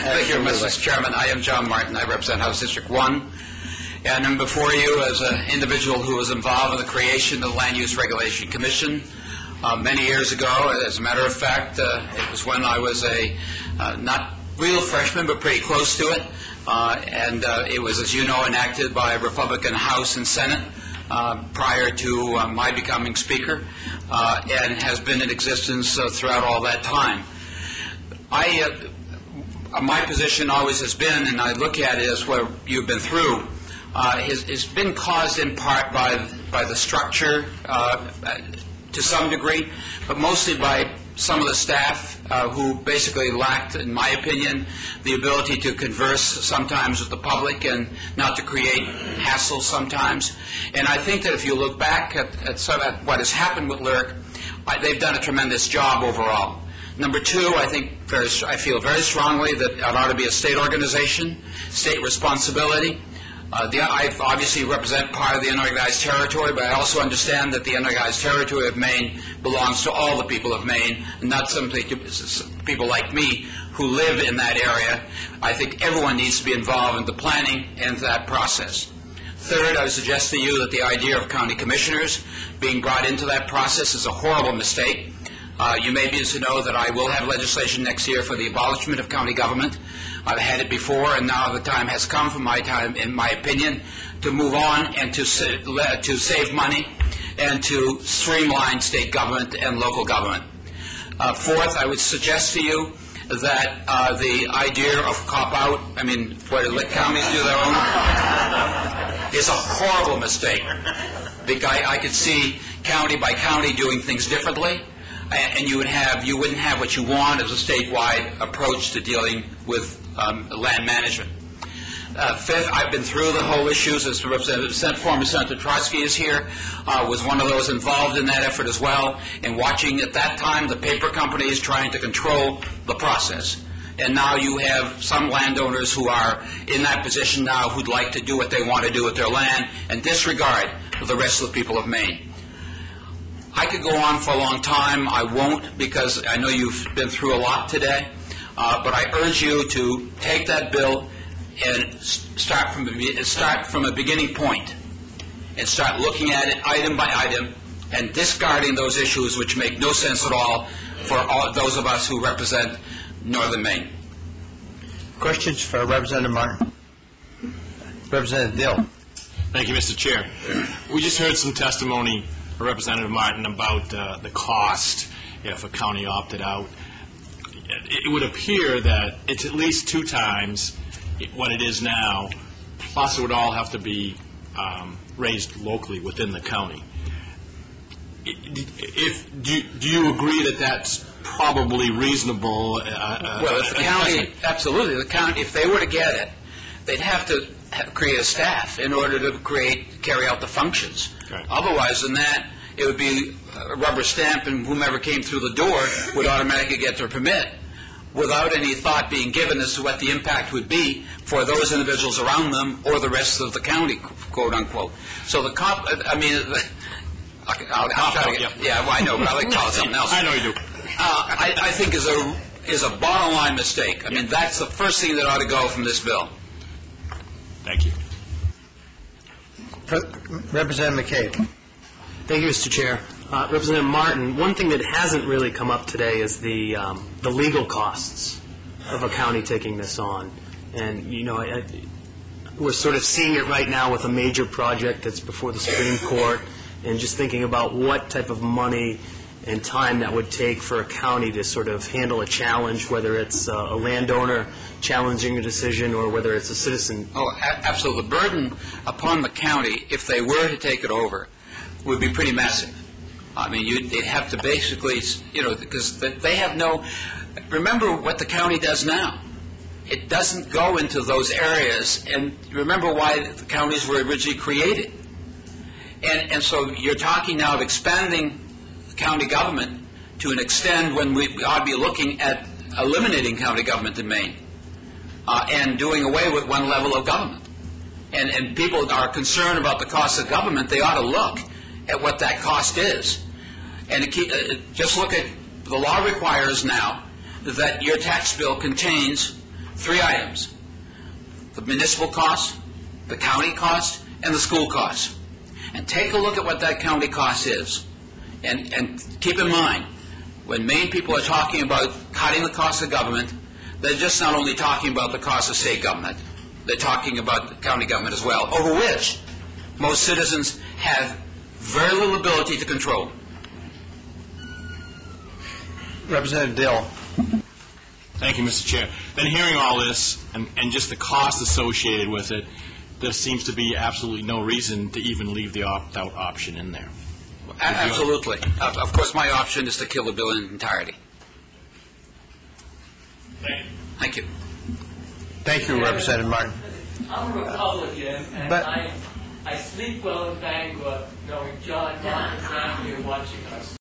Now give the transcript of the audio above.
Thank you, Mr. Chairman. I am John Martin. I represent House District 1. And I'm before you as an individual who was involved in the creation of the Land Use Regulation Commission many years ago. As a matter of fact, it was when I was a not real freshman, but pretty close to it. It was, as you know, enacted by a Republican House and Senate prior to my becoming Speaker, and has been in existence throughout all that time. My position always has been, and I look at it as what you've been through, has been caused in part by the structure to some degree, but mostly by some of the staff who basically lacked, in my opinion, the ability to converse sometimes with the public and not to create hassle sometimes. And I think that if you look back at what has happened with LIRC, they've done a tremendous job overall. Number two, I feel very strongly that it ought to be a state organization, state responsibility. I obviously represent part of the unorganized territory, but I also understand that the unorganized territory of Maine belongs to all the people of Maine, and not simply to people like me who live in that area. I think everyone needs to be involved in the planning and that process. Third, I would suggest to you that the idea of county commissioners being brought into that process is a horrible mistake. You may be interested to know that I will have legislation next year for the abolishment of county government. I've had it before, and now the time has come, in my opinion, to move on and to save money and to streamline state government and local government. Fourth, I would suggest to you that the idea of cop-out, let counties do their own, is a horrible mistake. I could see county by county doing things differently, and you wouldn't have what you want as a statewide approach to dealing with land management. Fifth, I've been through the whole issues. As former Senator Trotsky is here, was one of those involved in that effort as well, and watching at that time the paper companies trying to control the process. And now you have some landowners who are in that position now who'd like to do what they want to do with their land and disregard the rest of the people of Maine. I could go on for a long time. I won't, because I know you've been through a lot today. But I urge you to take that bill and start from a beginning point and start looking at it item by item and discarding those issues which make no sense at all for those of us who represent Northern Maine. Questions for Representative Martin? Representative Dill. Thank you, Mr. Chair. We just heard some testimony from Representative Martin about the cost if a county opted out. It would appear that it's at least 2 times what it is now, plus it would all have to be raised locally within the county. Do you agree that that's probably reasonable? Well, if the county, absolutely. The county, if they were to get it, they'd have to create a staff in order to carry out the functions. Right. Otherwise than that, it would be a rubber stamp, and whomever came through the door would automatically get their permit without any thought being given as to what the impact would be for those individuals around them or the rest of the county, quote unquote. So the I know, but I like to call it something else. I know you do. I think is a bottom line mistake. That's the first thing that ought to go from this bill. Thank you. Representative McCabe. Thank you, Mr. Chair. Representative Martin, one thing that hasn't really come up today is the legal costs of a county taking this on. And, we're sort of seeing it right now with a major project that's before the Supreme Court, and just thinking about what type of money and time that would take for a county to sort of handle a challenge, whether it's a landowner challenging a decision or whether it's a citizen. Oh, absolutely. The burden upon the county, if they were to take it over, would be pretty massive. They'd have to basically, because they have no, remember what the county does now. It doesn't go into those areas, and remember why the counties were originally created. And so you're talking now of expanding county government to an extent when we ought to be looking at eliminating county government in Maine and doing away with one level of government. And people are concerned about the cost of government. They ought to look at what that cost is. And just look at, the law requires now that your tax bill contains three items: the municipal cost, the county cost, and the school cost. And take a look at what that county cost is. And keep in mind, when Maine people are talking about cutting the cost of government, they're just not only talking about the cost of state government, they're talking about the county government as well, over which most citizens have very little ability to control. Representative Dill. Thank you, Mr. Chair. Then hearing all this and just the cost associated with it, there seems to be absolutely no reason to even leave the opt-out option in there. Absolutely. Of course, my option is to kill the bill in entirety. Thank you. Thank you, Representative Martin. I'm a Republican, and But- I sleep well in Bangor knowing John Martin is around here watching us.